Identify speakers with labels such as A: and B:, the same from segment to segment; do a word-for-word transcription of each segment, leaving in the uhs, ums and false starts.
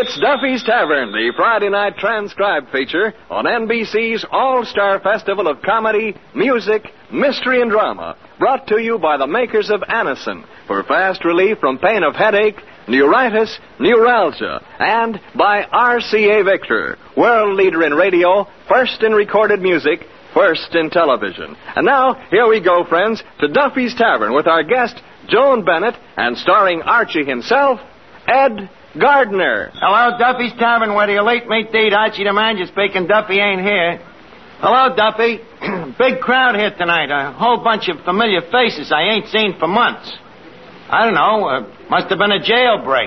A: It's Duffy's Tavern, the Friday night transcribed feature on N B C's All-Star Festival of Comedy, Music, Mystery, and Drama, brought to you by the makers of Anacin for fast relief from pain of headache, neuritis, neuralgia, and by R C A Victor, world leader in radio, first in recorded music, first in television. And now, here we go, friends, to Duffy's Tavern with our guest, Joan Bennett, and starring Archie himself, Ed Gardner.
B: Hello, Duffy's Tavern, where the elite meet the eat. Archie the manager speaking. Duffy ain't here. Hello, Duffy. Big crowd here tonight. A whole bunch of familiar faces I ain't seen for months. I don't know. Uh, must have been a jailbreak.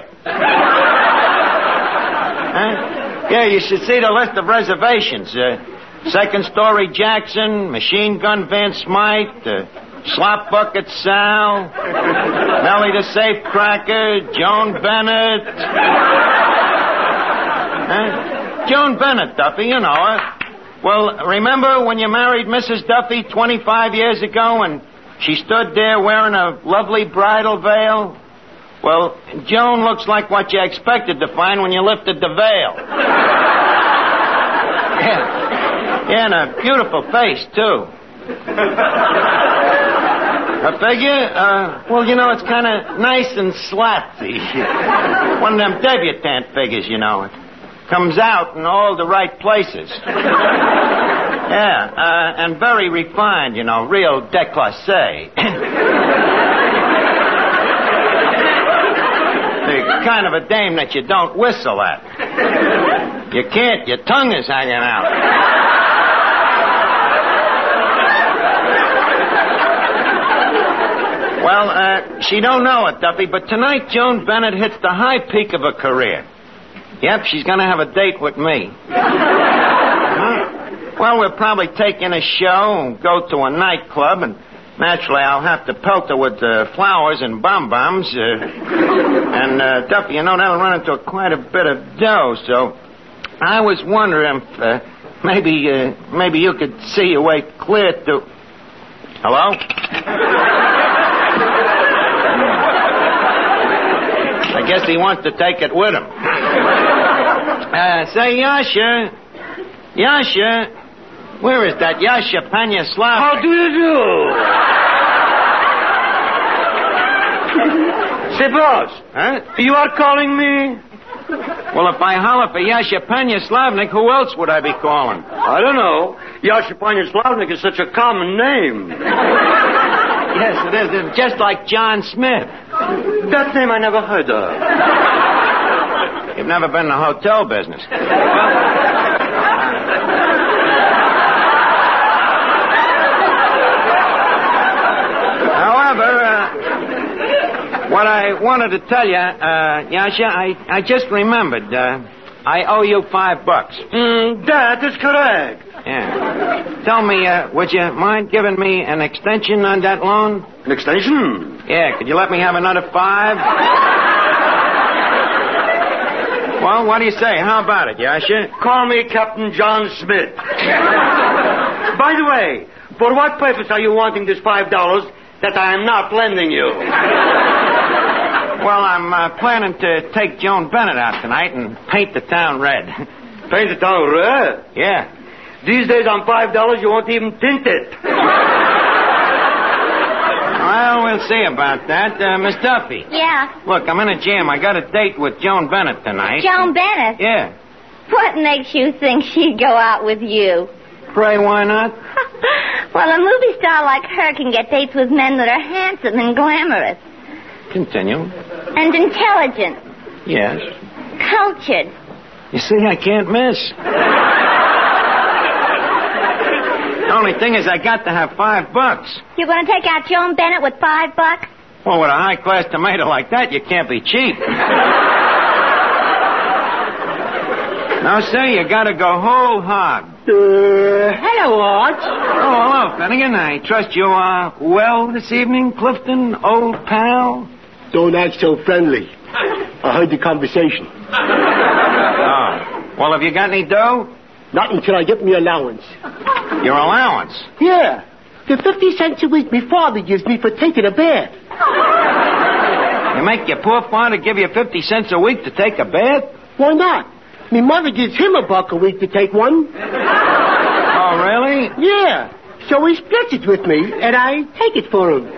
B: Huh? Yeah, you should see the list of reservations. Uh, Second Story Jackson, Machine Gun Van Smythe, uh, Slop Bucket Sal, Nellie the Safecracker, Joan Bennett. Huh? Joan Bennett, Duffy, you know her. Well, remember when you married Missus Duffy twenty-five years ago and she stood there wearing a lovely bridal veil? Well, Joan looks like what you expected to find when you lifted the veil. Yeah. Yeah, and a beautiful face, too. A figure? Uh, well, you know, it's kind of nice and slapsy. One of them debutante figures, you know. It comes out in all the right places. Yeah, uh, and very refined, you know, real déclassé. The kind of a dame that you don't whistle at. You can't, your tongue is hanging out. Well, uh, she don't know it, Duffy, but tonight Joan Bennett hits the high peak of her career. Yep, she's going to have a date with me. Huh? Well, we'll probably take in a show and go to a nightclub, and naturally I'll have to pelt her with uh, flowers and bomb-bombs. Uh, and, uh, Duffy, you know, that'll run into quite a bit of dough, so I was wondering if uh, maybe, uh, maybe you could see your way clear to... Hello? I guess he wants to take it with him. Uh, say, Yasha. Yasha. Where is that Yasha Panyaslavnik?
C: How do you do? Say, boss.
B: Huh?
C: You are calling me?
B: Well, if I holler for Yasha Panyaslavnik, who else would I be calling?
C: I don't know. Yasha Panyaslavnik is such a common name.
B: Yes, it is. It's just like John Smith.
C: That name I never heard of.
B: You've never been in the hotel business. However, uh, what I wanted to tell you, uh, Yasha, I, I just remembered. Uh, I owe you five bucks.
C: Mm, that is correct.
B: Yeah. Tell me, uh, would you mind giving me an extension on that loan?
C: An extension?
B: Yeah, could you let me have another five? Well, what do you say? How about it, Yasha?
C: Call me Captain John Smith. By the way, for what purpose are you wanting this five dollars that I am not lending you?
B: Well, I'm uh, planning to take Joan Bennett out tonight and paint the town red.
C: Paint the town red?
B: Yeah.
C: These days on five dollars, you won't even tint it.
B: Well, we'll see about that. Uh, Miss Duffy.
D: Yeah.
B: Look, I'm in a jam. I got a date with Joan Bennett tonight.
D: Joan Bennett?
B: Yeah.
D: What makes you think she'd go out with you?
B: Pray, why not?
D: Well, a movie star like her can get dates with men that are handsome and glamorous.
B: Continue.
D: And intelligent.
B: Yes.
D: Cultured.
B: You see, I can't miss. The only thing is I got to have five bucks.
D: You're going to take out Joan Bennett with five bucks?
B: Well, with a high-class tomato like that, you can't be cheap. Now, say, you got to go whole hog.
C: Uh, hello, Arch.
B: Oh, hello, Finnegan. I trust you are well this evening, Clifton, old pal?
E: Don't act so friendly. I heard the conversation.
B: Oh. Well, have you got any dough?
E: Not until I get me allowance.
B: Your allowance?
E: Yeah. The fifty cents a week my father gives me for taking a bath.
B: You make your poor father give you fifty cents a week to take a bath?
E: Why not? Me mother gives him a buck a week to take one.
B: Oh, really?
E: Yeah. So he splits it with me, and I take it for him.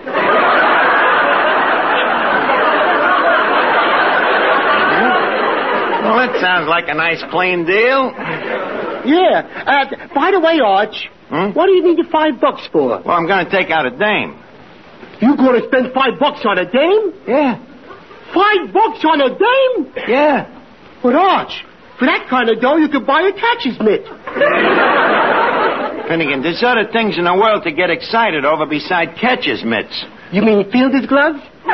B: Well, that sounds like a nice, clean deal.
E: Yeah. Uh, by the way, Arch,
B: Hmm?
E: what do you need the five bucks for?
B: Well, I'm going to take out a dame.
E: You going to spend five bucks on a dame?
B: Yeah.
E: Five bucks on a dame?
B: Yeah.
E: But, Arch, for that kind of dough, you could buy a catcher's mitt.
B: Finnegan, there's other things in the world to get excited over beside catcher's mitts.
E: You mean fielder's gloves?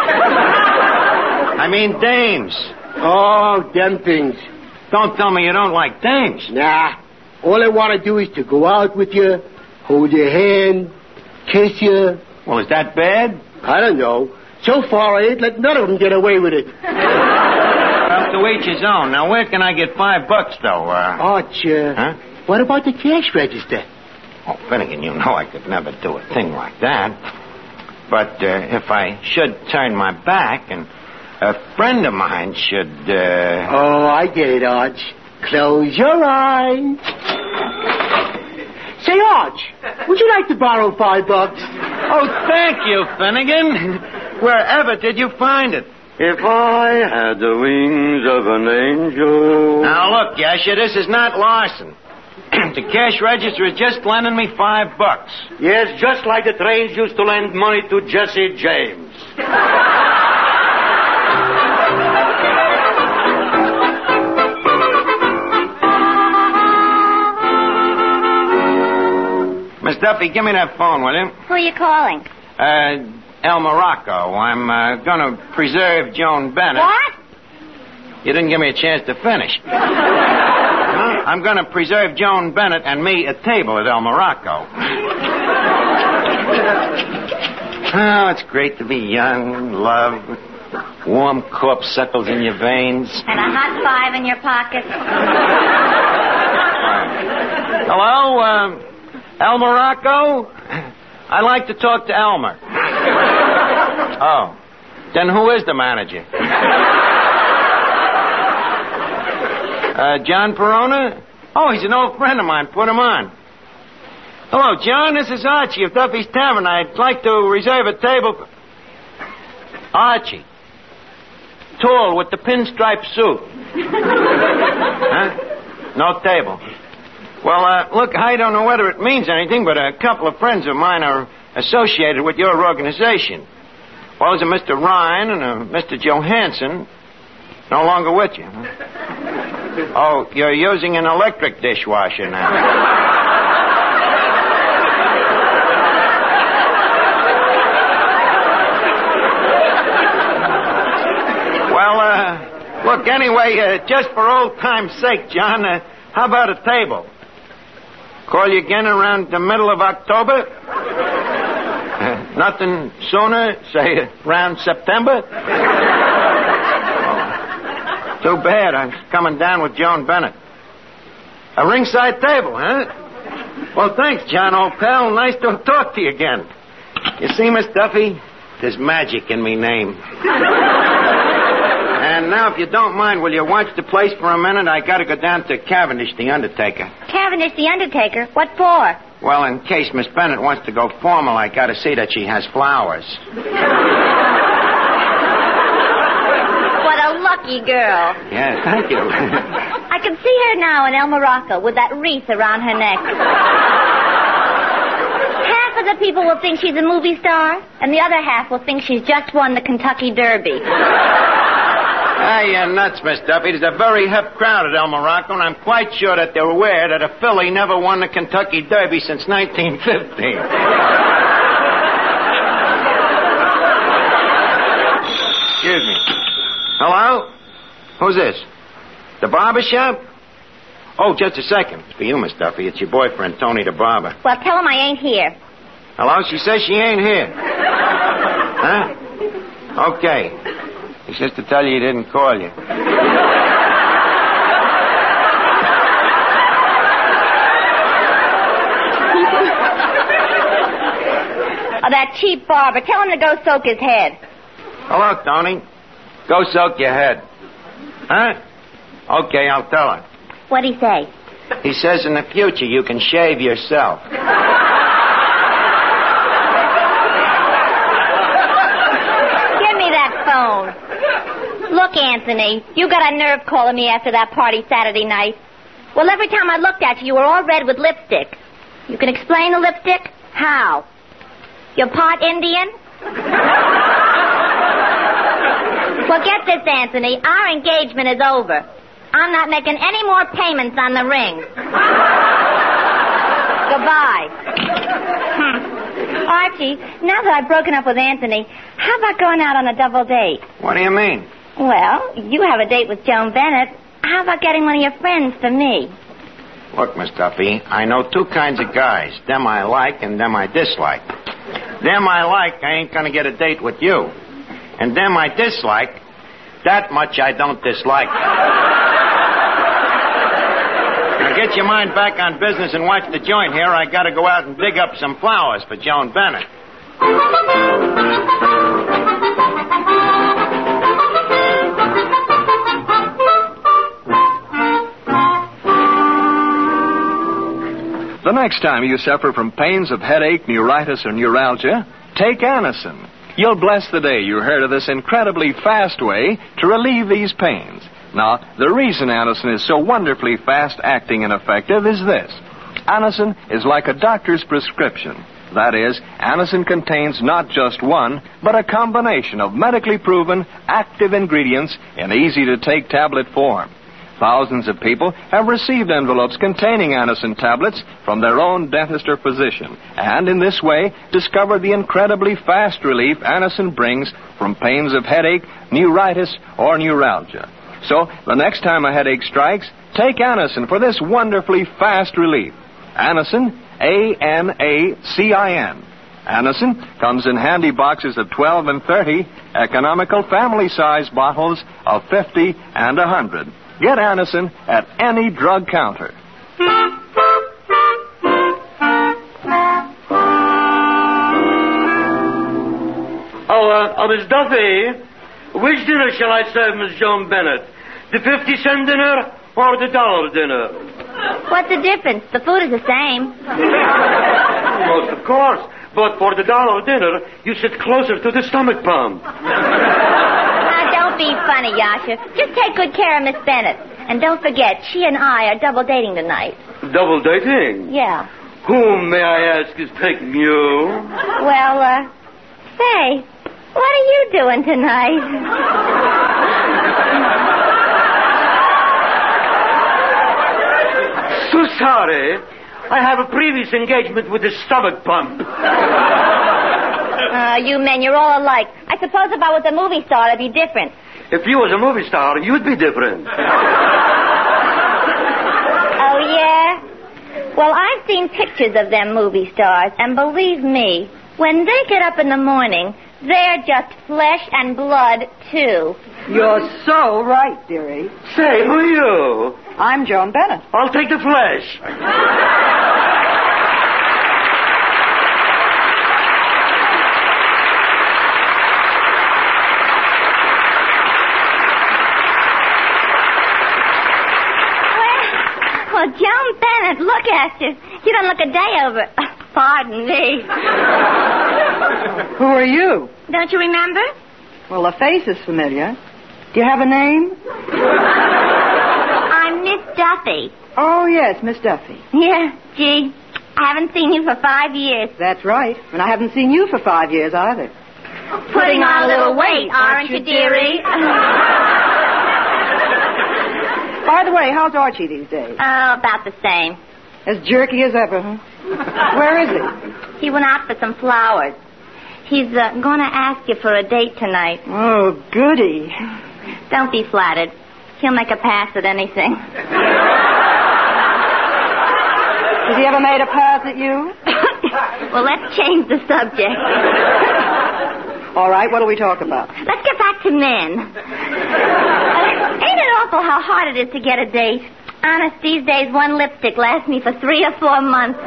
B: I mean dames.
E: Oh, them things.
B: Don't tell me you don't like dames.
E: Nah. All I want to do is to go out with you, hold your hand, kiss you.
B: Well, is that bad?
E: I don't know. So far, I ain't let none of them get away with it.
B: Well, to each his own. Now, where can I get five bucks, though? Uh...
E: Arch, uh,
B: Huh?
E: what about the cash register?
B: Oh, Finnegan, you know I could never do a thing like that. But uh, if I should turn my back and a friend of mine should... Uh...
E: Oh, I get it, Arch. Close your eyes. Say, Arch, would you like to borrow five bucks?
B: Oh, thank you, Finnegan. Wherever did you find it?
C: If I had the wings of an angel...
B: Now, look, Yasha, this is not larceny. The cash register is just lending me five bucks.
C: Yes, just like the trains used to lend money to Jesse James.
B: Miss Duffy, give me that phone, will you?
D: Who are you calling?
B: Uh, El Morocco. I'm uh, going to preserve Joan Bennett.
D: What?
B: You didn't give me a chance to finish. Huh? I'm going to preserve Joan Bennett and me a table at El Morocco. Oh, it's great to be young, in love, with warm corpuscles in your veins.
D: And a hot five in your pocket.
B: Hello, uh, El Morocco? I'd like to talk to Elmer. Oh, then who is the manager? Uh, John Perona? Oh, he's an old friend of mine. Put him on. Hello, John. This is Archie of Duffy's Tavern. I'd like to reserve a table for... Archie. Tall with the pinstripe suit. Huh? No table. Well, uh, look, I don't know whether it means anything, but a couple of friends of mine are associated with your organization. Well, there's a Mister Ryan and a Mister Johansson. No longer with you, huh? Oh, you're using an electric dishwasher now. Well, uh, look, anyway, uh, just for old time's sake, John, uh, how about a table? Call you again around the middle of October? Uh, nothing sooner, say around September? Too bad. I'm coming down with Joan Bennett. A ringside table, huh? Well, thanks, John, old pal. Nice to talk to you again. You see, Miss Duffy, there's magic in me name. And now, if you don't mind, will you watch the place for a minute? I got to go down to Cavendish, the undertaker.
D: Cavendish the undertaker? What for?
B: Well, in case Miss Bennett wants to go formal, I got to see that she has flowers.
D: What a lucky girl.
B: Yeah, thank you.
D: I can see her now in El Morocco with that wreath around her neck. Half of the people will think she's a movie star, and the other half will think she's just won the Kentucky Derby.
B: Ah, you're nuts, Miss Duffy. There's a very hip crowd at El Morocco, and I'm quite sure that they're aware that a filly never won the Kentucky Derby since nineteen fifteen. Excuse me. Hello? Who's this? The barber shop? Oh, just a second. It's for you, Miss Duffy. It's your boyfriend, Tony the barber.
D: Well, tell him I ain't here.
B: Hello? She says she ain't here. Huh? Okay. He says to tell you he didn't call you.
D: Oh, that cheap barber. Tell him to go soak his head.
B: Hello, Tony. Go soak your head. Huh? Okay, I'll tell her.
D: What'd he say?
B: He says in the future you can shave yourself.
D: Give me that phone. Look, Anthony, you got a nerve calling me after that party Saturday night. Well, every time I looked at you, you were all red with lipstick. You can explain the lipstick? How? You're part Indian? Well, get this, Anthony. Our engagement is over. I'm not making any more payments on the ring. Goodbye. Archie, now that I've broken up with Anthony, how about going out on a double date?
B: What do you mean?
D: Well, you have a date with Joan Bennett. How about getting one of your friends for me?
B: Look, Miss Duffy, I know two kinds of guys. Them I like and them I dislike. Them I like, I ain't gonna get a date with you. And them I dislike, that much I don't dislike. Now get your mind back on business and watch the joint here. I gotta go out and dig up some flowers for Joan Bennett.
A: The next time you suffer from pains of headache, neuritis, or neuralgia, take Anacin. You'll bless the day you heard of this incredibly fast way to relieve these pains. Now, the reason Anacin is so wonderfully fast-acting and effective is this. Anacin is like a doctor's prescription. That is, Anacin contains not just one, but a combination of medically proven active ingredients in easy-to-take tablet form. Thousands of people have received envelopes containing Anacin tablets from their own dentist or physician, and in this way discovered the incredibly fast relief Anacin brings from pains of headache, neuritis, or neuralgia. So, the next time a headache strikes, take Anacin for this wonderfully fast relief. Anacin, A N A C I N. Anacin comes in handy boxes of twelve and thirty, economical family-size bottles of fifty and one hundred. Get Anacin at any drug counter.
C: Oh, uh, oh, Miss Duffy, which dinner shall I serve Miss Joan Bennett? The fifty-cent dinner or the dollar dinner?
D: What's the difference? The food is the same.
C: Most of course. But for the dollar dinner, you sit closer to the stomach pump.
D: Don't be funny, Yasha. Just take good care of Miss Bennett. And don't forget, she and I are double dating tonight.
C: Double dating?
D: Yeah.
C: Whom, may I ask, is taking you?
D: Well, uh, say, what are you doing tonight?
C: So sorry. I have a previous engagement with the stomach pump.
D: Uh, you men, you're all alike. I suppose if I was a movie star, it'd be different.
C: If you was a movie star, you'd be different.
D: Oh, yeah? Well, I've seen pictures of them movie stars, and believe me, when they get up in the morning, they're just flesh and blood, too.
F: You're so right, dearie.
C: Say, who are you?
F: I'm Joan Bennett.
C: I'll take the flesh.
D: Well, Joan Bennett, look at you. You don't look a day over. Pardon me.
F: Who are you?
D: Don't you remember?
F: Well, the face is familiar. Do you have a name?
D: I'm Miss Duffy.
F: Oh, yes, Miss Duffy.
D: Yeah, gee, I haven't seen you for five years.
F: That's right. And I haven't seen you for five years either.
D: Putting on a little weight, aren't you, dearie?
F: By the way, how's Archie these days?
D: Oh, about the same.
F: As jerky as ever, huh? Where is he?
D: He went out for some flowers. He's uh, going to ask you for a date tonight.
F: Oh, goody.
D: Don't be flattered. He'll make a pass at anything.
F: Has he ever made a pass at you?
D: Well, let's change the subject.
F: All right, what'll we talk about?
D: Let's get back to men. Uh, ain't it awful how hard it is to get a date? Honest, these days, one lipstick lasts me for three or four months.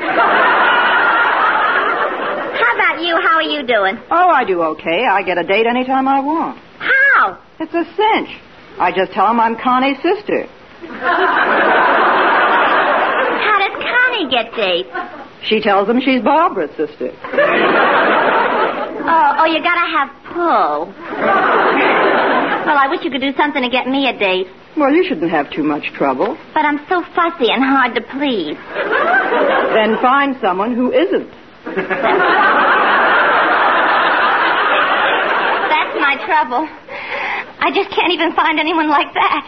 D: How about you? How are you doing?
F: Oh, I do okay. I get a date anytime I want.
D: How?
F: It's a cinch. I just tell him I'm Connie's sister.
D: How does Connie get dates?
F: She tells them she's Barbara's sister.
D: Oh, oh, you gotta have pull. Well, I wish you could do something to get me a date.
F: Well, you shouldn't have too much trouble.
D: But I'm so fussy and hard to please.
F: Then find someone who isn't.
D: That's my trouble. I just can't even find anyone like that.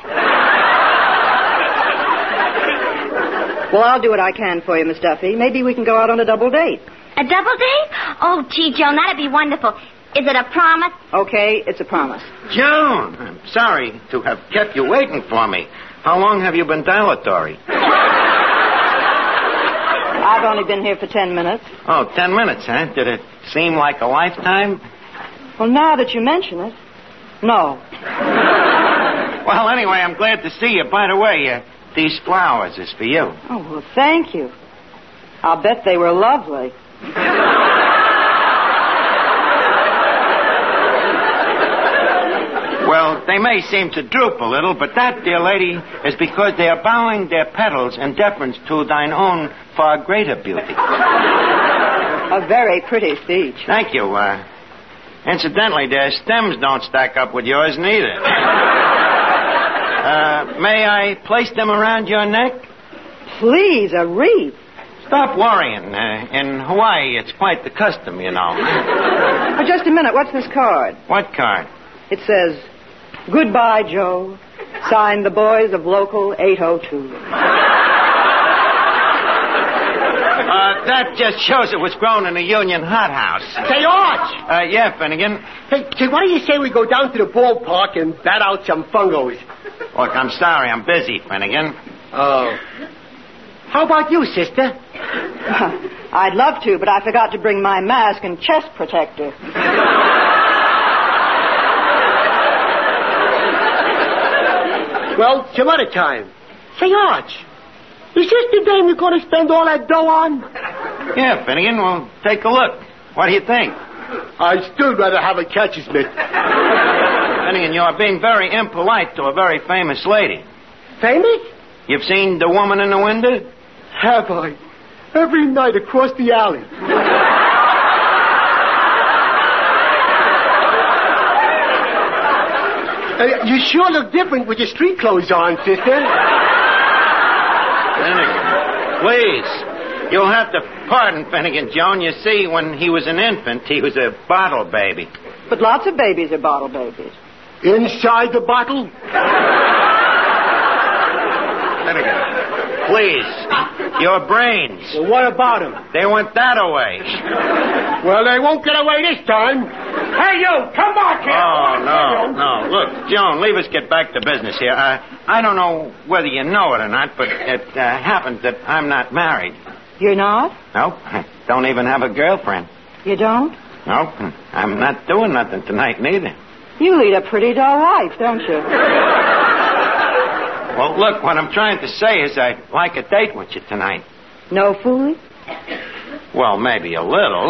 F: Well, I'll do what I can for you, Miss Duffy. Maybe we can go out on a double date.
D: A double date? Oh, gee, Joan, that'd be wonderful. Is it a promise?
F: Okay, it's a promise.
B: Joan, I'm sorry to have kept you waiting for me. How long have you been dilatory?
F: I've only been here for ten minutes.
B: Oh, ten minutes, huh? Did it seem like a lifetime?
F: Well, now that you mention it, no.
B: Well, anyway, I'm glad to see you. By the way, uh, these flowers is for you.
F: Oh, well, thank you. I'll bet they were lovely.
B: Well, they may seem to droop a little, but that, dear lady, is because they are bowing their petals in deference to thine own far greater beauty.
F: A very pretty speech.
B: Thank you. Uh, incidentally, their stems don't stack up with yours neither. uh, may I place them around your neck?
F: Please, a wreath.
B: Stop worrying. Uh, in Hawaii, it's quite the custom, you know.
F: Oh, just a minute. What's this card?
B: What card?
F: It says, "Goodbye, Joe. Signed, the boys of Local eight oh two.
B: Uh, that just shows it was grown in a Union hothouse.
E: Say, Arch!
B: Uh, yeah, Finnegan.
E: Hey, say, why do you say we go down to the ballpark and bat out some fungos?
B: Look, I'm sorry. I'm busy, Finnegan.
E: Oh. How about you, sister?
F: I'd love to, but I forgot to bring my mask and chest protector.
E: Well, some other time. Say, Arch, is this the dame you're going to spend all that dough on?
B: Yeah, Finnegan, well, take a look. What do you think?
E: I'd still rather have a catcher's mitt.
B: Finnegan, you are being very impolite to a very famous lady.
E: Famous?
B: You've seen the woman in the window?
E: Have I? Every night across the alley. uh, you sure look different with your street clothes on, sister.
B: Finnegan, please. You'll have to pardon Finnegan, Joan. You see, when he was an infant, he was a bottle baby.
F: But lots of babies are bottle babies.
E: Inside the bottle?
B: Finnegan, please. Your brains.
E: Well, what about them?
B: They went that away.
E: Well, they won't get away this time. Hey, you, come back here.
B: Oh, no, no. Look, Joan, leave us get back to business here. Uh, I don't know whether you know it or not, but it uh, happens that I'm not married.
F: You're not?
B: Nope. I don't even have a girlfriend.
F: You don't?
B: Nope. I'm not doing nothing tonight, neither.
F: You lead a pretty dull life, don't you?
B: Well, look, what I'm trying to say is I'd like a date with you tonight.
F: No fooling?
B: Well, maybe a little.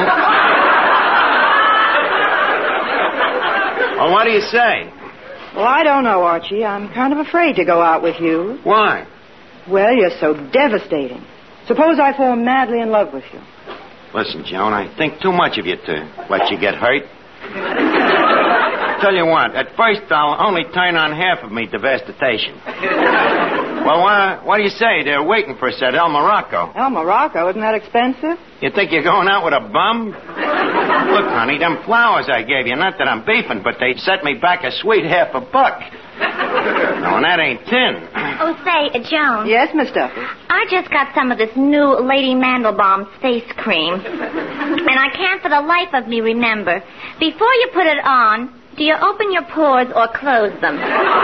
B: Well, what do you say?
F: Well, I don't know, Archie. I'm kind of afraid to go out with you.
B: Why?
F: Well, you're so devastating. Suppose I fall madly in love with you.
B: Listen, Joan, I think too much of you to let you get hurt. Tell you what, at first I'll only turn on half of me devastation. Well, uh, what do you say? They're waiting for us at El Morocco.
F: El Morocco? Isn't that expensive?
B: You think you're going out with a bum? Look, honey, them flowers I gave you, not that I'm beefing, but they set me back a sweet half a buck. No, and that ain't tin.
D: Oh, say, uh, Joan.
F: Yes, Miss Duffy.
D: I just got some of this new Lady Mandelbaum's face cream. And I can't for the life of me remember. Before you put it on, do you open your pores or close them?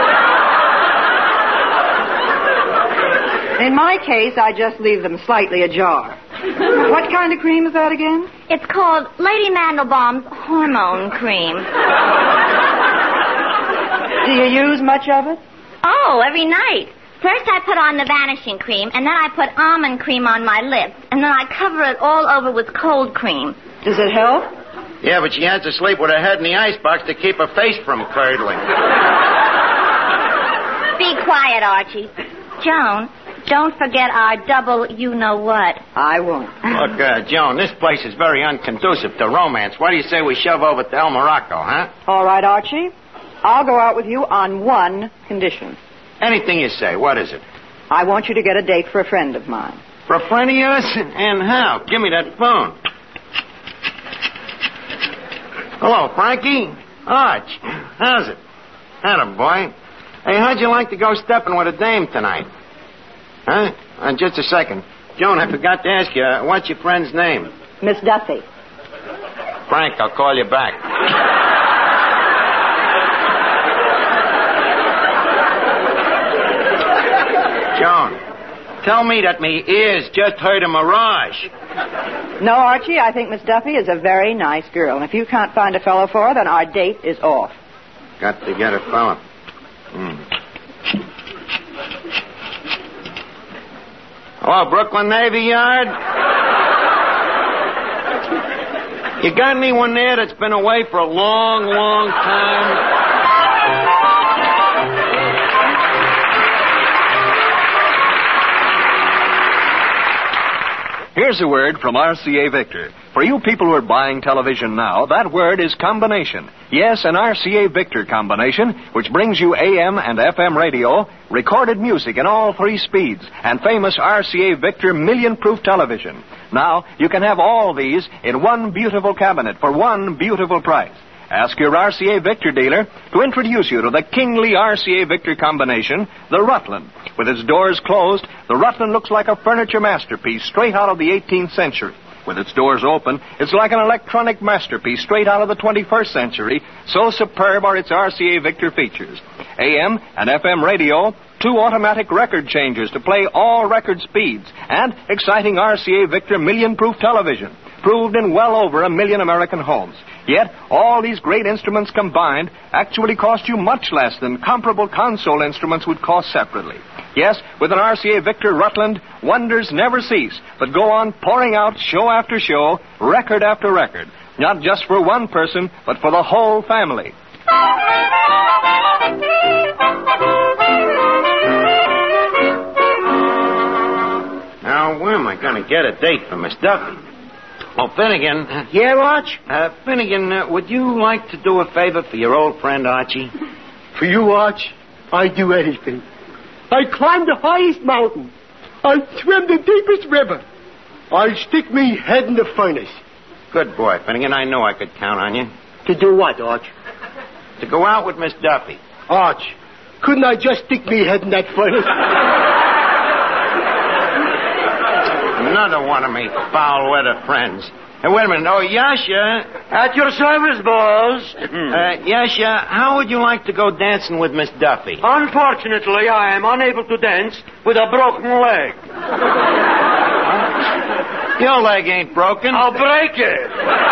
F: In my case, I just leave them slightly ajar. What kind of cream is that again?
D: It's called Lady Mandelbaum's hormone cream.
F: Do you use much of it?
D: Oh, every night. First I put on the vanishing cream, and then I put almond cream on my lips, and then I cover it all over with cold cream.
F: Does it help?
B: Yeah, but she has to sleep with her head in the icebox to keep her face from curdling.
D: Be quiet, Archie. Joan, don't forget our double you-know-what.
F: I won't.
B: Look, uh, Joan, this place is very unconducive to romance. Why do you say we shove over to El Morocco, huh?
F: All right, Archie. I'll go out with you on one condition.
B: Anything you say. What is it?
F: I want you to get a date for a friend of mine.
B: For a friend of yours? And how? Give me that phone. Hello, Frankie. Arch. How's it? Atta boy. Hey, how'd you like to go stepping with a dame tonight? Huh? Uh, just a second. Joan, I forgot to ask you, uh, what's your friend's name?
F: Miss Duffy.
B: Frank, I'll call you back. Joan, tell me that me ears just heard a mirage.
F: No, Archie, I think Miss Duffy is a very nice girl. And if you can't find a fellow for her, then our date is off.
B: Got to get a fella. Hmm. Hello, Brooklyn Navy Yard? You got anyone there that's been away for a long, long time?
A: Here's a word from R C A Victor. For you people who are buying television now, that word is combination. Yes, an R C A Victor combination, which brings you A M and F M radio, recorded music in all three speeds, and famous R C A Victor million-proof television. Now, you can have all these in one beautiful cabinet for one beautiful price. Ask your R C A Victor dealer to introduce you to the kingly R C A Victor combination, the Rutland. With its doors closed, the Rutland looks like a furniture masterpiece straight out of the eighteenth century. With its doors open, it's like an electronic masterpiece straight out of the twenty-first century. So superb are its R C A Victor features. A M and F M radio, two automatic record changers to play all record speeds, and exciting R C A Victor million-proof television, proved in well over a million American homes. Yet, all these great instruments combined actually cost you much less than comparable console instruments would cost separately. Yes, with an R C A Victor Rutland, wonders never cease, but go on pouring out show after show, record after record. Not just for one person, but for the whole family.
B: Now, where am I going to get a date for Miss Duffy? Oh, Finnegan. Uh,
E: Yeah, Arch?
B: uh, Finnegan, uh, would you like to do a favor for your old friend Archie?
E: For you, Arch, I'd do anything. I'd climb the highest mountain. I'd swim the deepest river. I'd stick me head in the furnace.
B: Good boy, Finnegan. I knew I could count on you.
E: To do what, Arch?
B: To go out with Miss Duffy.
E: Arch, couldn't I just stick me head in that furnace?
B: Another one of me foul-weather friends. Hey, wait a minute. Oh, Yasha.
C: At your service, boss.
B: Uh, Yasha, how would you like to go dancing with Miss Duffy?
C: Unfortunately, I am unable to dance with a broken leg.
B: Your leg ain't broken.
C: I'll break it.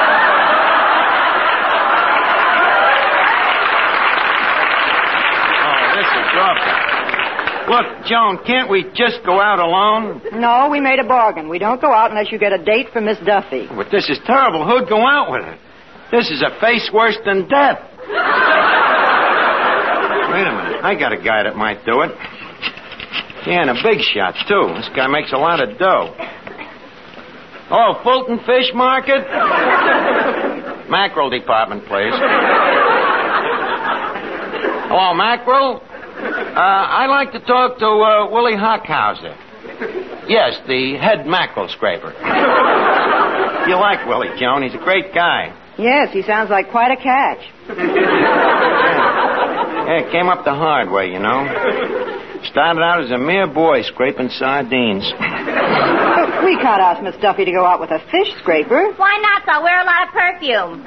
B: Oh, this is awful. Look, Joan, can't we just go out alone?
F: No, we made a bargain. We don't go out unless you get a date for Miss Duffy.
B: But this is terrible. Who'd go out with her? This is a face worse than death. Wait a minute. I got a guy that might do it. Yeah, and a big shot, too. This guy makes a lot of dough. Oh, Fulton Fish Market? Mackerel department, please. Hello, Mackerel? Uh, I'd like to talk to uh, Willie Hockhauser. Yes, the head mackerel scraper. You like Willie, Joan. He's a great guy.
F: Yes, he sounds like quite a catch.
B: Yeah, it came up the hard way, you know. Started out as a mere boy scraping sardines.
F: But we can't ask Miss Duffy to go out with a fish scraper.
D: Why not? I'll wear a lot of perfume.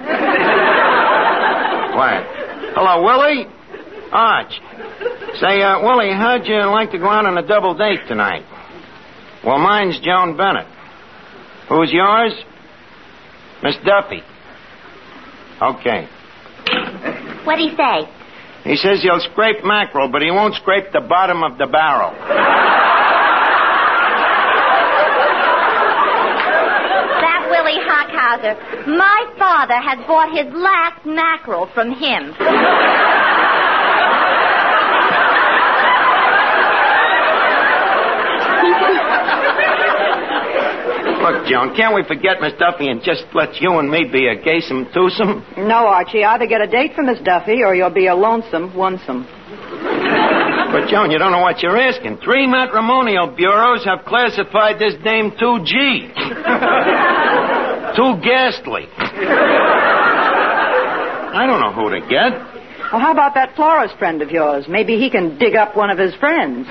B: Quiet. Hello, Willie? Arch. Say, uh, Willie, how'd you like to go out on a double date tonight? Well, mine's Joan Bennett. Who's yours? Miss Duffy. Okay.
D: What'd he say?
B: He says he'll scrape mackerel, but he won't scrape the bottom of the barrel.
D: That Willie Hockhauser. My father has bought his last mackerel from him.
B: Joan. Can't we forget Miss Duffy and just let you and me be a gaysome twosome?
F: No, Archie. Either get a date for Miss Duffy or you'll be a lonesome onesome.
B: But, Joan, you don't know what you're asking. Three matrimonial bureaus have classified this dame two G. Too ghastly. I don't know who to get.
F: Well, how about that florist friend of yours? Maybe he can dig up one of his friends.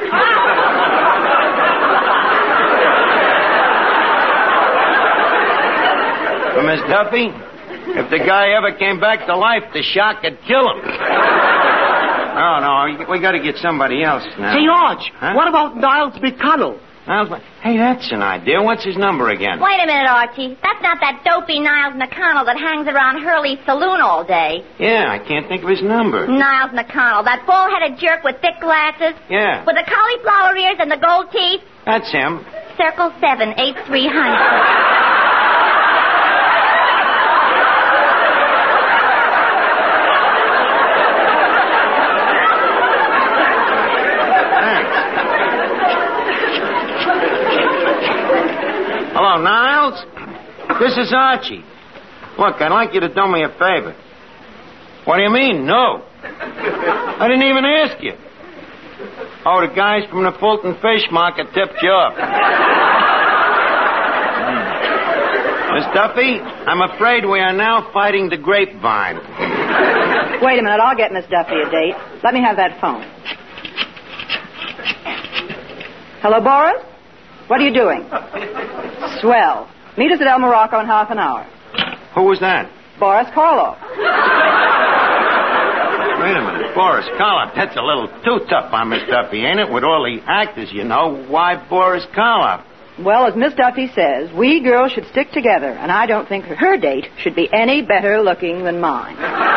B: For Miss Duffy, if the guy ever came back to life, the shock would kill him. Oh, no, we got to get somebody else now.
E: Say, Arch,
B: Huh?
E: what about Niles McConnell?
B: Niles, hey, that's an idea. What's his number again?
D: Wait a minute, Archie. That's not that dopey Niles McConnell that hangs around Hurley's saloon all day.
B: Yeah, I can't think of his number.
D: Niles McConnell, that bald-headed jerk with thick glasses.
B: Yeah.
D: With the cauliflower ears and the gold teeth.
B: That's him.
D: Circle seven eight three hundred.
B: Hello, Niles? This is Archie. Look, I'd like you to do me a favor. What do you mean, no? I didn't even ask you. Oh, the guys from the Fulton Fish Market tipped you off. Miss Duffy, I'm afraid we are now fighting the grapevine.
F: Wait a minute. I'll get Miss Duffy a date. Let me have that phone. Hello, Boris? What are you doing? Swell. Meet us at El Morocco in half an hour.
B: Who was that?
F: Boris Karloff.
B: Wait a minute. Boris Karloff. That's a little too tough on Miss Duffy, ain't it? With all the actors, you know. Why Boris Karloff?
F: Well, as Miss Duffy says, we girls should stick together, and I don't think her date should be any better looking than mine.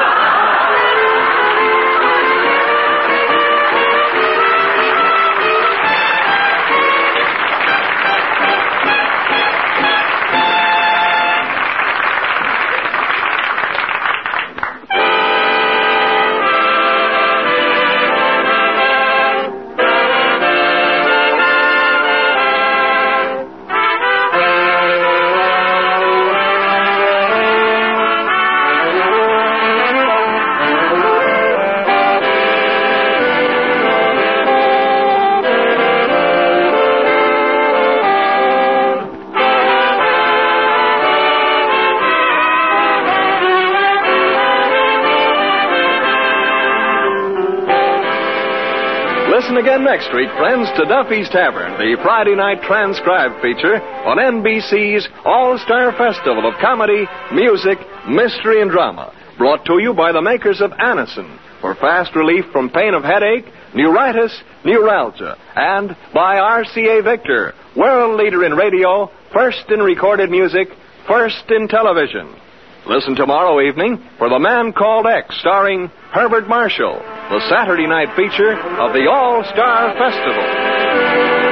A: Listen again next week, friends, to Duffy's Tavern, the Friday night transcribed feature on N B C's All-Star Festival of Comedy, Music, Mystery, and Drama, brought to you by the makers of Anacin for fast relief from pain of headache, neuritis, neuralgia, and by R C A Victor, world leader in radio, first in recorded music, first in television. Listen tomorrow evening for The Man Called X, starring Herbert Marshall, the Saturday night feature of the All-Star Festival.